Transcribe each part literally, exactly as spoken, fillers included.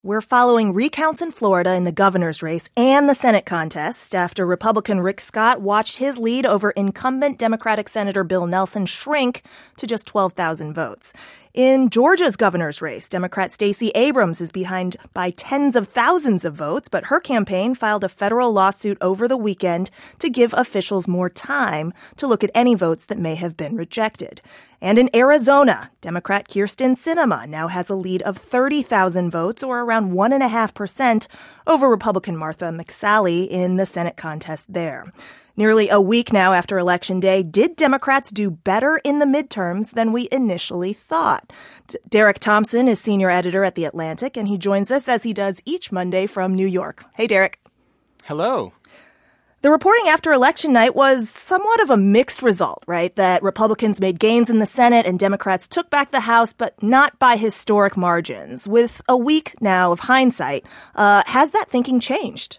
We're following recounts in Florida in the governor's race and the Senate contest after Republican Rick Scott watched his lead over incumbent Democratic Senator Bill Nelson shrink to just twelve thousand votes. In Georgia's governor's race, Democrat Stacey Abrams is behind by tens of thousands of votes, but her campaign filed a federal lawsuit over the weekend to give officials more time to look at any votes that may have been rejected. And in Arizona, Democrat Kyrsten Sinema now has a lead of thirty thousand votes, or around one point five percent, over Republican Martha McSally in the Senate contest there. Nearly a week now after Election Day, did Democrats do better in the midterms than we initially thought? D- Derek Thompson is senior editor at The Atlantic, and he joins us as he does each Monday from New York. Hey, Derek. Hello. The reporting after election night was somewhat of a mixed result, right? That Republicans made gains in the Senate and Democrats took back the House, but not by historic margins. With a week now of hindsight, uh, has that thinking changed?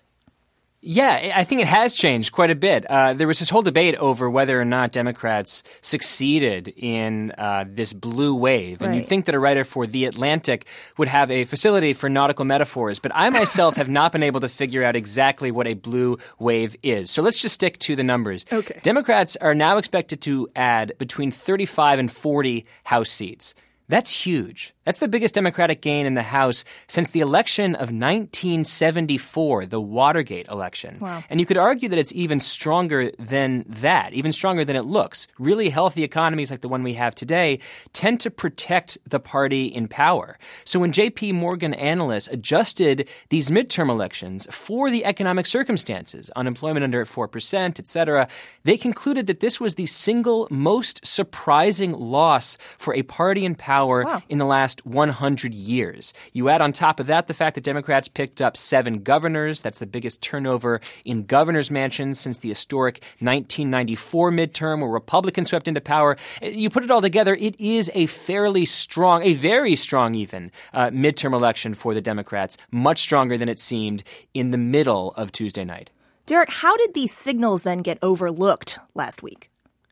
Yeah, I think it has changed quite a bit. Uh, there was this whole debate over whether or not Democrats succeeded in uh, this blue wave. And right. You'd think that a writer for The Atlantic would have a facility for nautical metaphors. But I myself have not been able to figure out exactly what a blue wave is. So let's just stick to the numbers. Okay. Democrats are now expected to add between thirty-five and forty House seats. That's huge. That's the biggest Democratic gain in the House since the election of nineteen seventy-four, the Watergate election. Wow. And you could argue that it's even stronger than that, even stronger than it looks. Really healthy economies like the one we have today tend to protect the party in power. So when J P Morgan analysts adjusted these midterm elections for the economic circumstances, unemployment under four percent, et cetera, they concluded that this was the single most surprising loss for a party in power Wow. in the last one hundred years. You add on top of that the fact that Democrats picked up seven governors. That's the biggest turnover in governor's mansions since the historic nineteen ninety-four midterm where Republicans swept into power. You put it all together, it is a fairly strong, a very strong even, uh, midterm election for the Democrats, much stronger than it seemed in the middle of Tuesday night. Derek, how did these signals then get overlooked last week?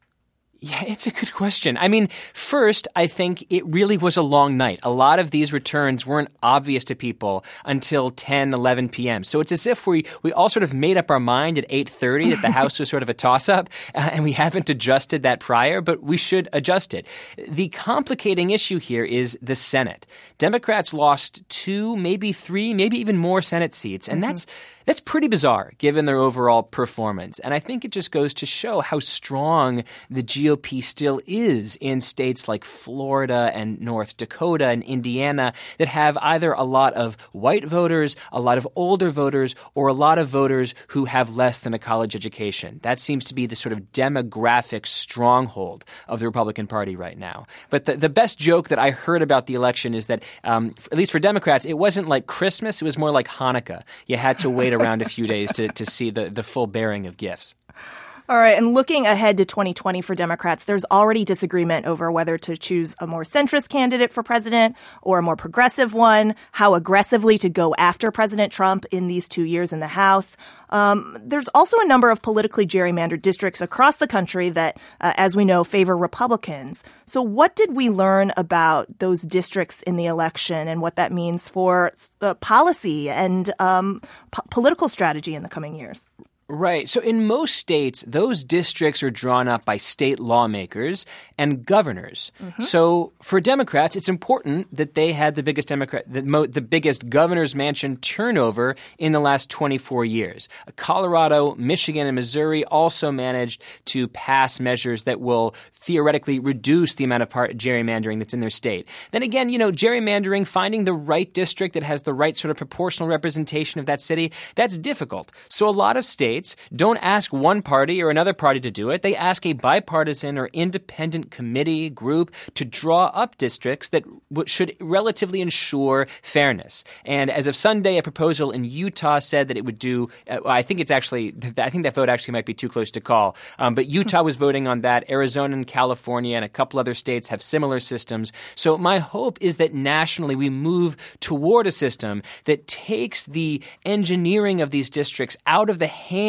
Yeah, it's a good question. I mean, first, I think it really was a long night. A lot of these returns weren't obvious to people until ten, eleven p.m. So it's as if we, we all sort of made up our mind at eight thirty that the House was sort of a toss-up, uh, and we haven't adjusted that prior, but we should adjust it. The complicating issue here is the Senate. Democrats lost two, maybe three, maybe even more Senate seats, and mm-hmm. that's That's pretty bizarre given their overall performance. And I think it just goes to show how strong the G O P still is in states like Florida and North Dakota and Indiana that have either a lot of white voters, a lot of older voters, or a lot of voters who have less than a college education. That seems to be the sort of demographic stronghold of the Republican Party right now. But the, the best joke that I heard about the election is that, um, at least for Democrats, it wasn't like Christmas. It was more like Hanukkah. You had to wait around a few days to, to see the, the full bearing of gifts. All right. And looking ahead to twenty twenty for Democrats, there's already disagreement over whether to choose a more centrist candidate for president or a more progressive one, how aggressively to go after President Trump in these two years in the House. Um, there's also a number of politically gerrymandered districts across the country that, uh, as we know, favor Republicans. So what did we learn about those districts in the election and what that means for uh, policy and um, po- political strategy in the coming years? Right. So in most states, those districts are drawn up by state lawmakers and governors. Mm-hmm. So for Democrats, it's important that they had the biggest Democrat, the, mo- the biggest governor's mansion turnover in the last twenty-four years. Colorado, Michigan, and Missouri also managed to pass measures that will theoretically reduce the amount of part- gerrymandering that's in their state. Then again, you know, gerrymandering, finding the right district that has the right sort of proportional representation of that city, that's difficult. So a lot of states don't ask one party or another party to do it. They ask a bipartisan or independent committee group to draw up districts that w- should relatively ensure fairness. And as of Sunday, a proposal in Utah said that it would do uh, – I think it's actually – I think that vote actually might be too close to call. Um, but Utah was voting on that. Arizona and California and a couple other states have similar systems. So my hope is that nationally we move toward a system that takes the engineering of these districts out of the hands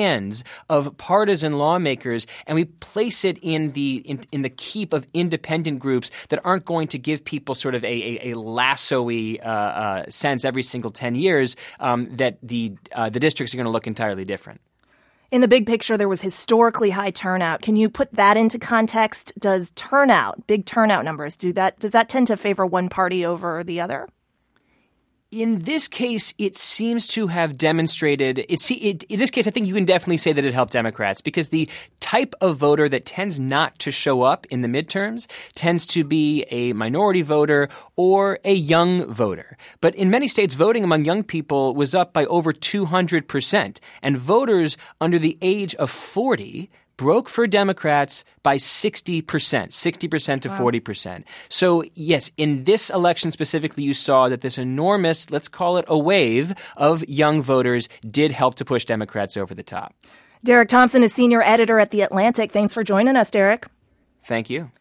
hands of partisan lawmakers and we place it in the in, in the keep of independent groups that aren't going to give people sort of a, a, a lasso-y uh, uh, sense every single ten years, um, that the uh, the districts are going to look entirely different. In the big picture, there was historically high turnout. Can you put that into context? Does turnout, big turnout numbers, do that? Does that tend to favor one party over the other? In this case, it seems to have demonstrated it, it, in this case, I think you can definitely say that it helped Democrats because the type of voter that tends not to show up in the midterms tends to be a minority voter or a young voter. But in many states, voting among young people was up by over two hundred percent. And voters under the age of forty broke for Democrats by sixty percent, sixty percent to wow. forty percent. So, yes, in this election specifically, you saw that this enormous, let's call it a wave of young voters did help to push Democrats over the top. Derek Thompson is senior editor at The Atlantic. Thanks for joining us, Derek. Thank you.